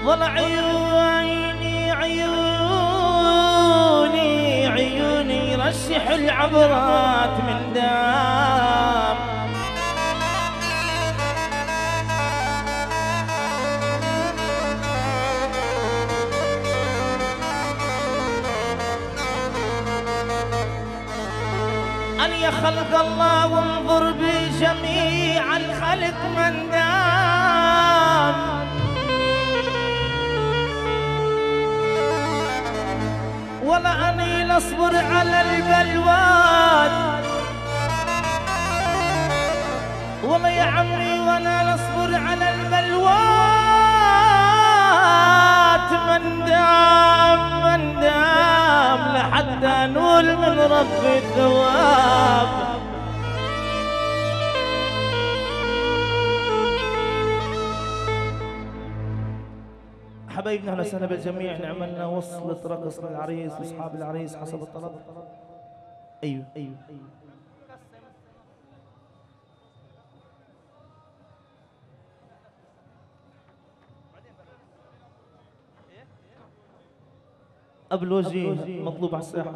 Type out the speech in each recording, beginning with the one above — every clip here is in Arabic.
ظل عيوني عيوني عيوني يرشح العبرات من دام. أن يا خلق الله وانظر بجميع الخلق من دام. ولا أني لاصبر على البلوات، ولا يا عمي وانا لاصبر على البلوات من دام من دام لحتى انول من رب الثواب. حبايبنا اهلا وسهلا بالجميع. نعملنا وصلة رقص للعريس واصحاب العريس حسب الطلب. ايوه قبل وجهي مطلوب على الساحة.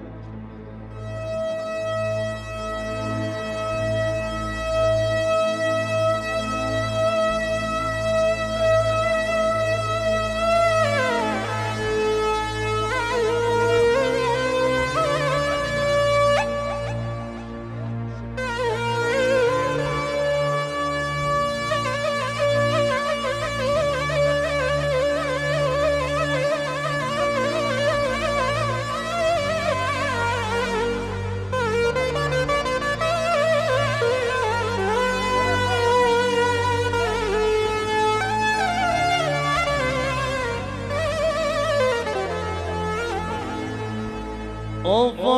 اوف اوف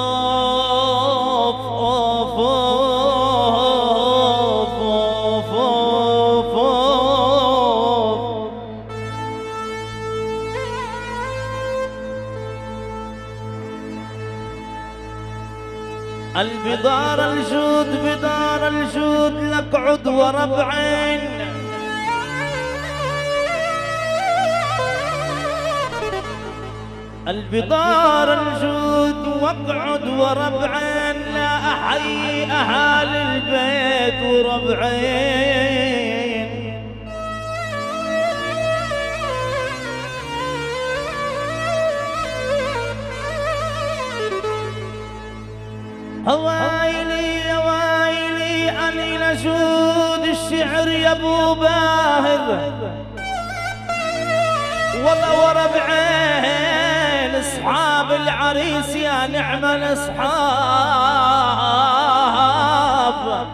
اوف اوف اوف اوف. البدار الجود بدار الجود لك عد وربعين. البدار الجود واقعد وربعين لا احيي اهالي البيت وربعين. هوايلي يا وايلي اني لجود الشعر يا ابو باهر والله وربعين. اصحاب العريس يا نعم الاصحاب.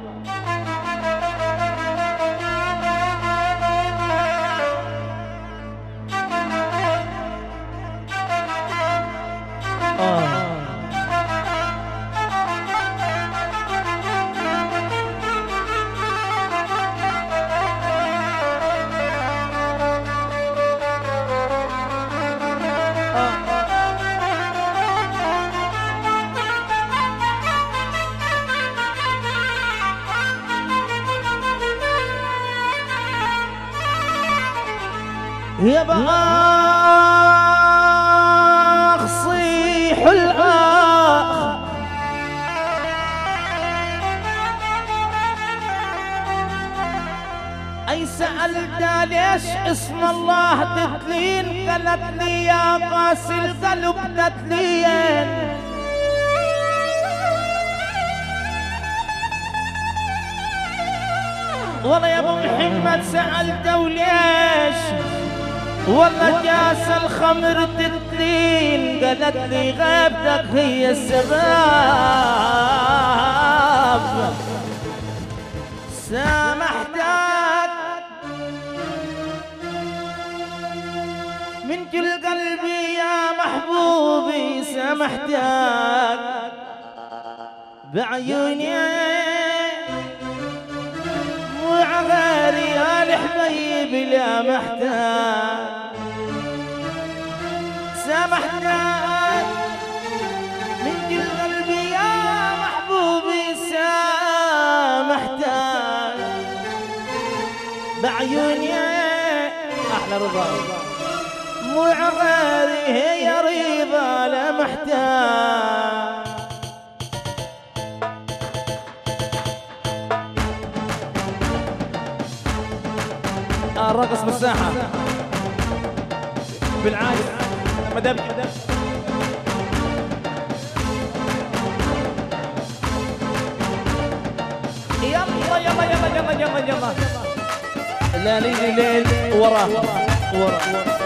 يا بغاخ صيح الآخ أي سألت ليش اسم الله تتلين قالت لي يا قاسي القلب تتلين. والله يا ابو محمد سألته وليش والله كاس الخمر تتلين قالت لي غيبتك هي السبب. سامحتك من كل قلبي يا محبوبي سامحتك بعيوني وعغاري يا الحبيب لا محتاج. سامحتك من كل قلبي يا محبوبي سامحتك بعيوني احلى رضا مو غيري هي ريبه لا محتاج. الرقص بالساحه بالعاده مدام يلا يلا يلا يلا يلا يلا لا ليل ليل ورا ورا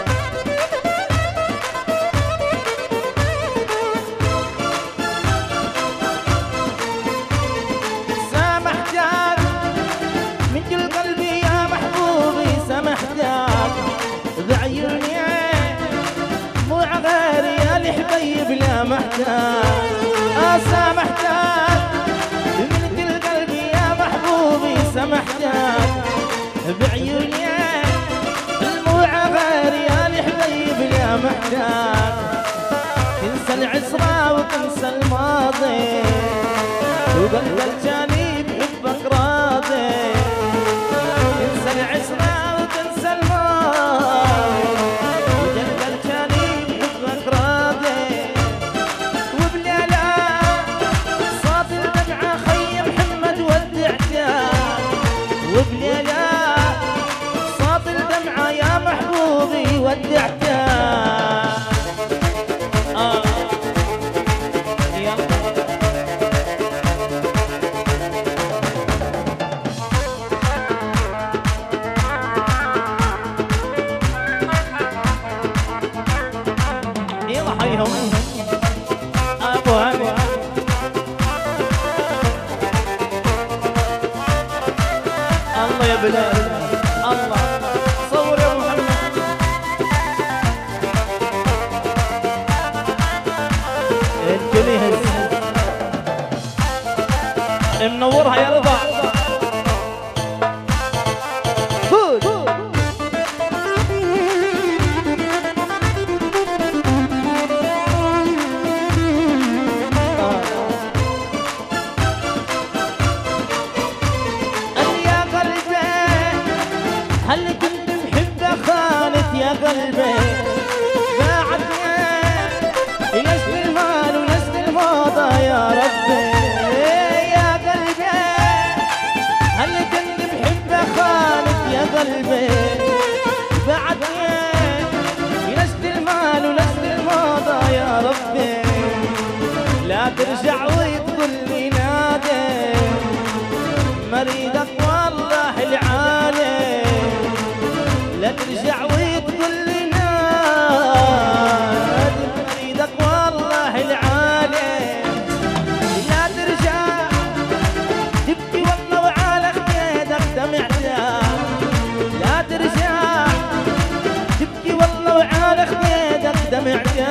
سامحتك من كل قلبي يا محبوبي سامحتك بعيوني مو غيري يا الحبيب لا محتاج. سامحتك من كل قلبي يا محبوبي سامحتك بعيوني الموعى غيري يا الحبيب لا محتاج. تنسى العسرة وتنسى الماضي وقلب الجاني بحبك راضي. تنسى العسرة وتنسى الماضي وقلب الجاني بحبك راضي. وبليلة صوت الدمعة خي محمد ودعتك. وبليلة صوت الدمعة يا محبوبي ودعتك. ابو هاني الله يا بلال الله صور يا محمد. الكل يهز منورها يا رضا. هل كنت محبة خانت يا قلبي باعتني يسد المال ويسد الموضة يا ربي يا قلبي. هل كنت محبة خانت يا قلبي باعتني يسد المال ويسد الموضة يا ربي. لا ترجع وتقول لي نادي مريضك والله العالي. لا ترجع وتقول لي نادي مريضك والله العالي. لا ترجع تبكي والله وعلى خديدك دمعتك. لا ترجع تبكي والله وعلى خديدك دمعتك.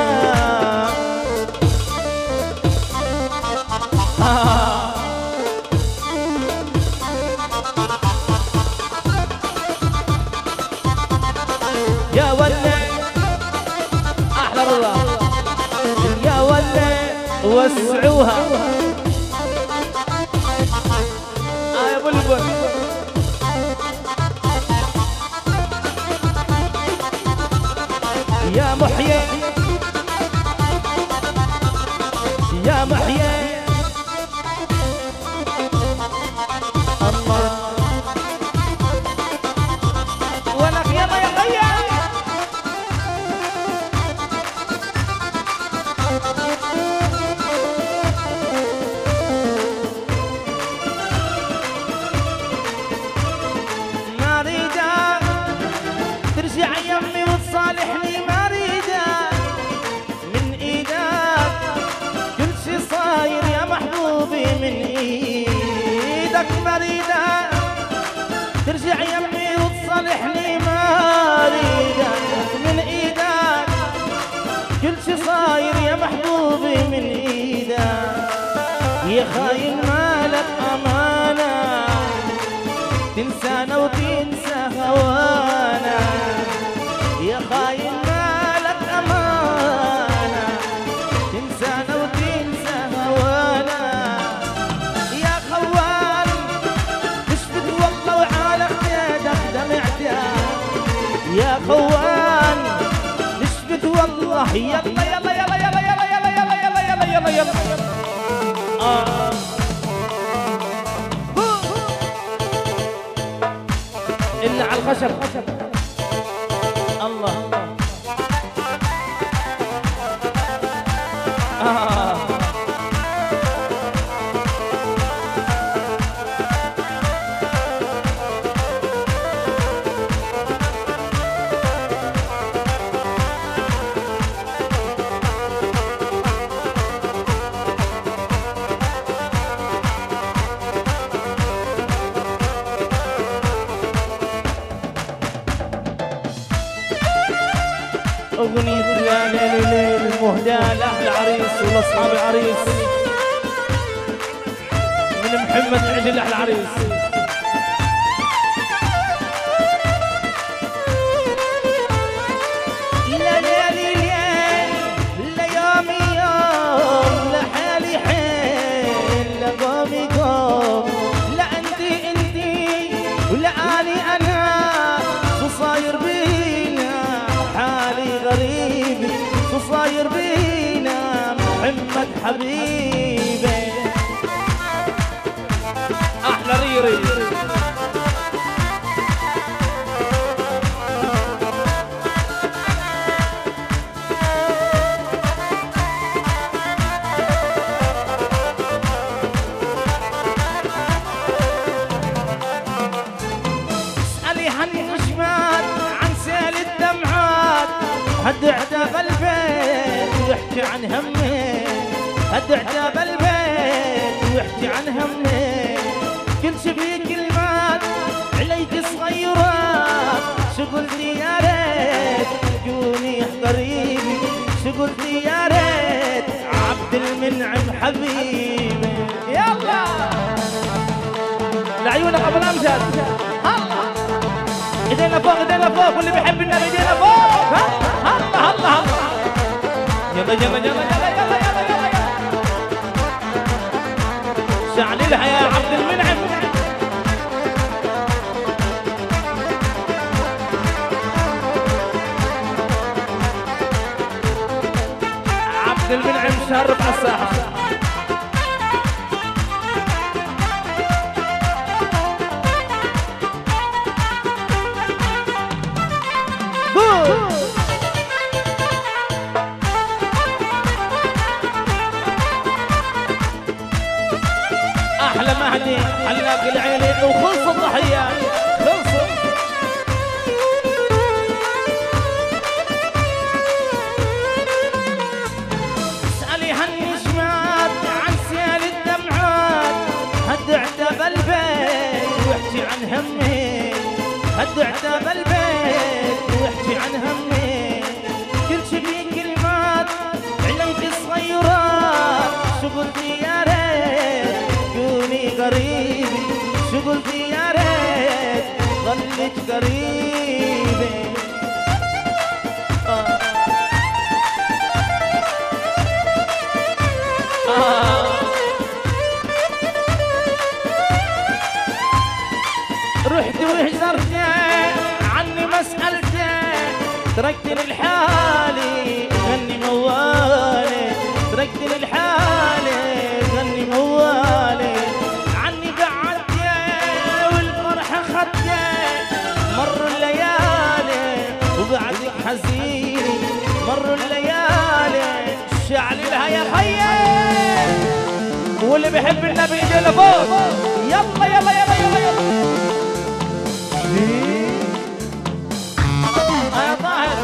يا ولي احلى رضا يا ولي وسعوها يا بلبل. يا محيي يا محيي الله ولك يلا يا غيا. ما اريدك ترجع يمي وتصالحني ما اريدك من ايدك كل شي صاير يا محبوبي من ايدك. ما اريدك ترجع يمي وتصالحني ما اريدك من ايدك كل شي صاير يا محبوبي من ايدك. يا خاين مالك امانه تنسانا وتنسى هوانا. يا خاين مالك امانه تنسانا وتنسى هوانا. يا خوان تشفت والله وعلى خديدك دمعتك. إلا على الخشب. الله أغنية يا ليل ليل مهداة لأهل العريس ولأصحاب العريس من محمد عجل أهل العريس. لا ليلي ليل لا يومي يوم لا حالي حيل لا قومي قوم لا أنتي ولا أنا شو صاير بينا حالي غريب شو صاير بينا محمد حبيبي أحلى ريري. اسألي عن الحشمات عن سيل الدمعات هد عتاب البيت ويحكي عن همي هد عتاب البيت ويحكي عن همي كل شي كلمات عليك صغيرات شو قلتي يا ريت تجوني قريبي شو قلتي يا ريت عبد المنعم حبيبي. يلا لعيونك ابو الامجد ايدينا فوق ايدينا فوق واللي بيحب النبي ايدينا فوق. الله الله الله يلا يلا يلا يلا يلا يلا يلا شعللها يا عبد المنعم. عبد المنعم شرف الساحه. احلى مهدي حلاق العيني وخلص الضحيه خلص. اسالي عن النجمات عن سيال الدمعات هد عتاب البيت واحكي عن همي هد عتاب البيت واحكي عن همي كل شي فيه كلمات عليك صغيرات شو قلتي يا ريت جوني قريبي شو قلتي يا ريت ظلك قريبي. رحت وهجرتي عني مسألتي تركتني لحالي غني موالي تركتني لحالي غني موالي عني قعدتي والفرحة خدتي مر الليالي وبعدك حزيني مر الليالي شعللها يا خيي واللي بيحب النبي يجي لفوق. يلا يلا يلا يلا يلا يا طاهر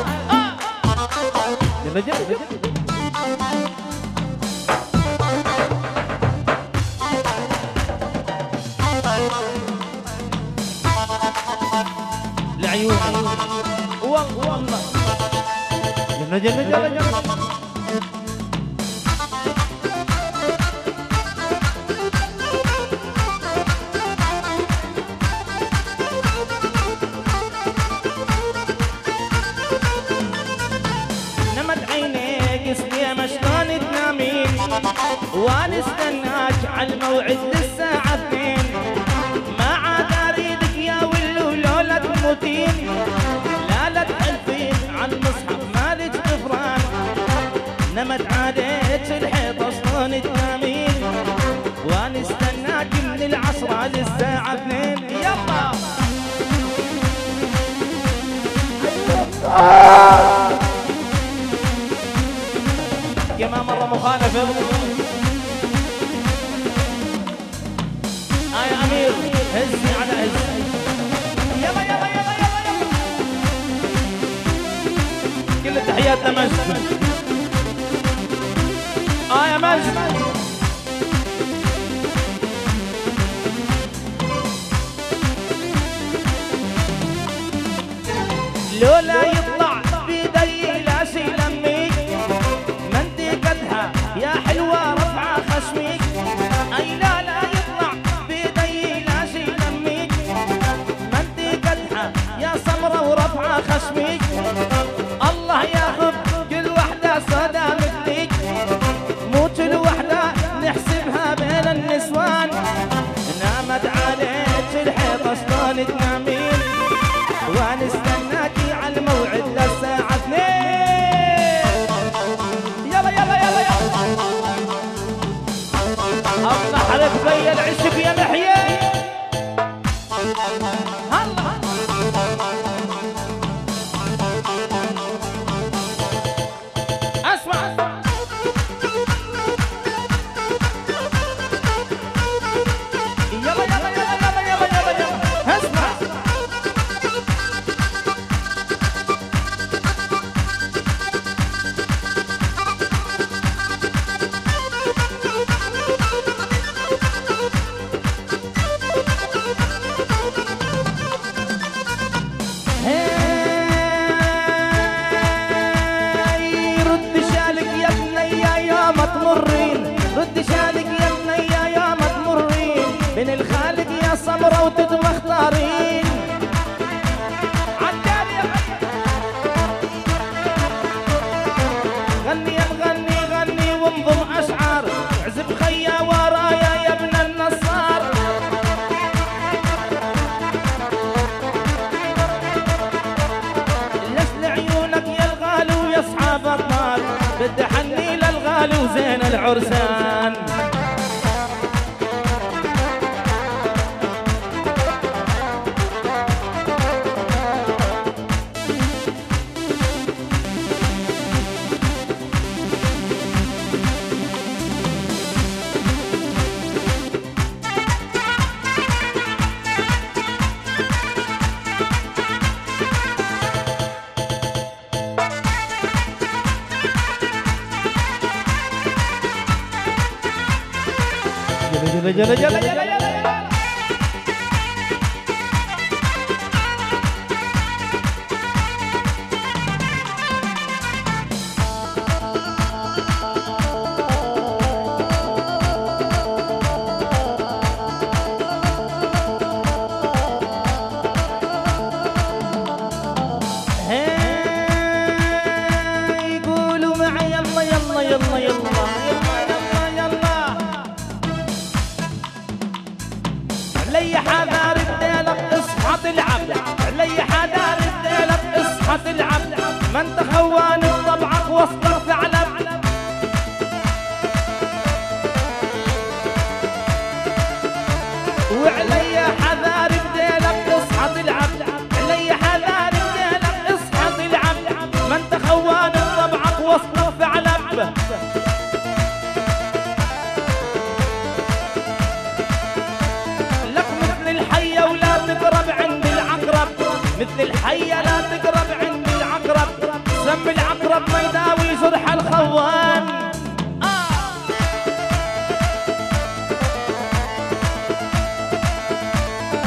يلا يلا يلا لعيوني والله يلا يلا يلا يلا وانا استناك على الموعد للساعة 2 ما عاد اريدك يا ولو لولا تموتين لا لا تحلفين عن المصحف مالك غفران نمت عاديت الحيط اصلا تنامين وانا استناك من العصرة للساعة 2. يلا كمان مرة مخالفة. يا أمير هزي على هز. يلا يلا يلا يلا يلا. كل التحيات لمجد. يا مجد. لولا يطلع بيدي لا شي لميك، ما انت قدها يا حلوة رفعة خشميك. اي لا يطلع بيدي لا شي لميك، ما انت قدها يا سمرة ورفعة خشميك. الله ياخذ كل وحدة صدى مثليك، مو كل وحدة نحسبها بين النسوان. نامت عليك الحيطة شلون تنامين، ونستناكي على الموعد للساعة 2. يلا يلا يلا يلا. الله حرك بيا العشب يا محيي. هلا اسمع. يلا يلا يلا يلا يلا يلا يلا اسمع. رد شالك يا بنية يا ما تمرين، من الخالق يا صبرة وتدم اختارين. عالجال يا غني يا مغني غني وانظم اشعار، اعزف خيا ورايا يا ابن النصار. ليش لعيونك يا الغالي ويا اصحاب النار، بدي حني للغالي وزين العرسان. جلا جلا جلا جلا. يقولوا معي يلا يلا يلا يلا. علي حذار بديلك اصحى تلعب، علي حذار بديلك اصحى تلعب. ما انت خوان بطبعك وسطك ثعلب. وعلي حذار بديلك اصحى تلعب، علي حذار بديلك اصحى تلعب. ما انت خوان بطبعك وسطك ثعلب. مثل الحية لا تقرب